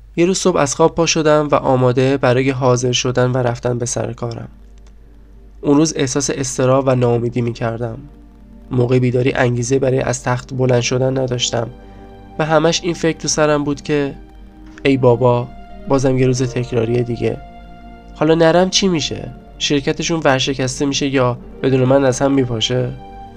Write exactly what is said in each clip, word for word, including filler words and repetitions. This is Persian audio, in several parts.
یه روز صبح از خواب پا شدم و آماده برای حاضر شدن و رفتن به سر کارم. اون روز احساس اضطراب و ناامیدی می کردم. موقع بیداری انگیزه برای از تخت بلند شدن نداشتم و همش این فکر تو سرم بود که ای بابا، بازم یه روز تکراری دیگه. حالا نرم چی میشه؟ شرکتشون ورشکسته میشه یا بدون من از هم میپاشه؟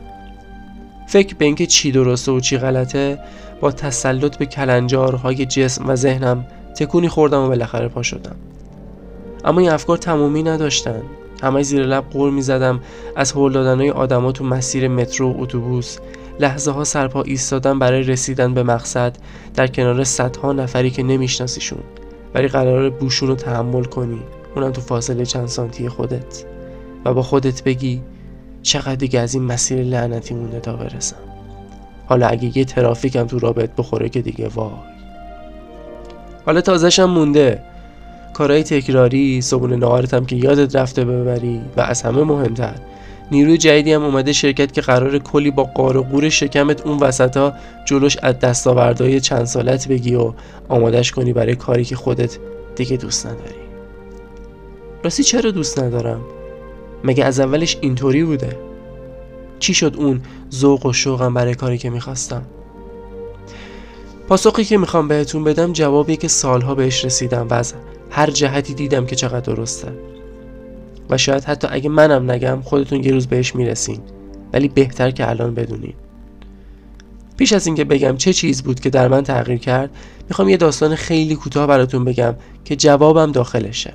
فکر به اینکه چی درسته و چی غلطه با تسلط به کلنجارهای جسم و ذهنم تکونی خوردم و بالاخره پا شدم. اما این افکار تمامی نداشتن. همه زیر لب غر میزدم از هول دادنهای آدما تو مسیر مترو و اتوبوس، لحظه ها سرپا ایستادن برای رسیدن به مقصد در کنار صدها نفری که نمیشناسیشون، ولی قراره بوشون رو تحمل کنی، اونم تو فاصله چند سانتی خودت، و با خودت بگی چقدر دیگه از این مسیر لعنتی مونده تا برسم. حالا اگه یه ترافیکم تو راه بهت بخوره که دیگه وای. حالا تازه‌شم مونده کارهای تکراری، صبحونه ناهارتم که یادت رفته ببری، و از همه مهمتر نیروی جدیدی هم اومده شرکت که قراره کلی با قار و قور شکمت اون وسطا جلوش از دستاوردهای چند سالت بگی و آمادش کنی برای کاری که خودت دیگه دوست نداری. راستی چرا دوست ندارم؟ مگه از اولش اینطوری بوده؟ چی شد اون ذوق و شوقم برای کاری که میخواستم؟ پاسخی که میخوام بهتون بدم جوابی که سالها بهش رسیدم و از هر جهتی دیدم که چقدر درسته، و شاید حتی اگه منم نگم خودتون یه روز بهش میرسین، ولی بهتر که الان بدونین. پیش از اینکه بگم چه چیز بود که در من تغییر کرد، میخوام یه داستان خیلی کوتاه براتون بگم که جوابم داخلشه.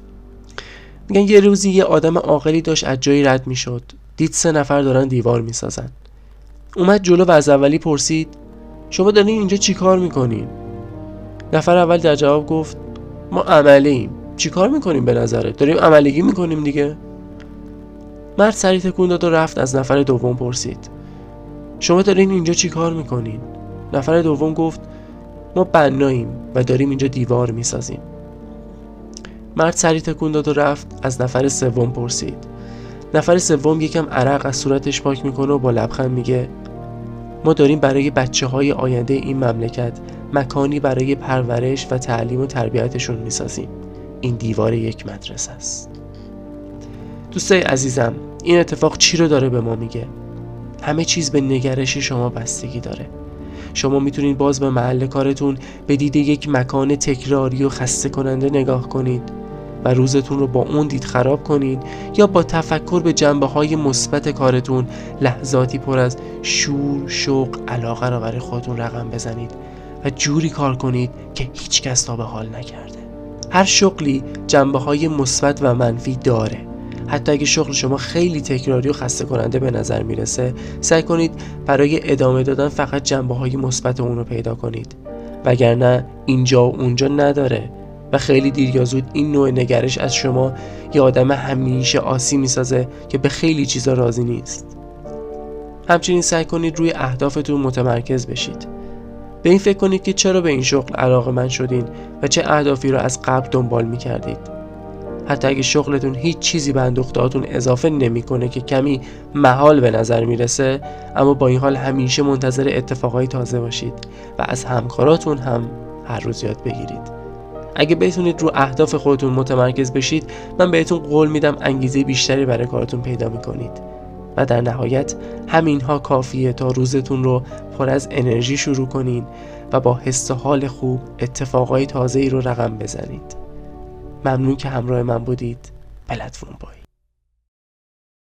میگن یه روزی یه آدم عاقلی داشت از جایی رد میشد، دید سه نفر دارن دیوار میسازن. اومد جلو و از اولی پرسید شما دارین اینجا چی کار میکنین؟ نفر اول در جواب گفت ما عملیم. چی کار میکنیم به نظرت؟ داریم عملگی میکنیم دیگه. مرد سری تکون داد و رفت از نفر دوم پرسید شما دارین اینجا چی کار میکنین؟ نفر دوم گفت ما بناییم و داریم اینجا دیوار میسازیم. مرد سری تکون داد و رفت از نفر سوم پرسید. نفر سوم یکم عرق از صورتش پاک میکنه و با لبخند میگه ما داریم برای بچه های آینده این مملکت مکانی برای پرورش و تعلیم و تربیتشون میسازیم. این دیوار یک مدرسه است. دوستای عزیزم، این اتفاق چی رو داره به ما میگه؟ همه چیز به نگرش شما بستگی داره. شما میتونید باز به محل کارتون به دید یک مکان تکراری و خسته کننده نگاه کنید و روزتون رو با اون دید خراب کنید، یا با تفکر به جنبه‌های مثبت کارتون لحظاتی پر از شور، شوق، علاقه رو برای خودتون رقم بزنید و جوری کار کنید که هیچ کس تا به حال نکرده. هر شغلی جنبه‌های مثبت و منفی داره. حتی اگه شغل شما خیلی تکراری و خسته کننده به نظر میرسه، سعی کنید برای ادامه دادن فقط جنبه‌های مثبت اون رو پیدا کنید، وگرنه اینجا و اونجا نداره و خیلی دیر یا زود این نوع نگرش از شما یه آدم همیشه آسی میسازه که به خیلی چیزا راضی نیست. همچنین سعی کنید روی اهدافتون متمرکز بشید. به این فکر کنید که چرا به این شغل علاقه‌مند شدین و چه اهدافی رو از قبل دنبال می‌کردید. حتی اگه شغلتون هیچ چیزی به اندوخته‌هاتون اضافه نمی‌کنه که کمی محال به نظر میرسه، اما با این حال همیشه منتظر اتفاقای تازه باشید و از همکاراتون هم هر روز یاد بگیرید. اگه بتونید رو اهداف خودتون متمرکز بشید، من بهتون قول میدم انگیزه بیشتری برای کارتون پیدا می‌کنید و در نهایت همینها کافیه تا روزتون رو پر از انرژی شروع کنین و با حس و حال خوب اتفاقای تازه‌ای رو رقم بزنید. ممنون که همراه من بودید. پلتفرم بای.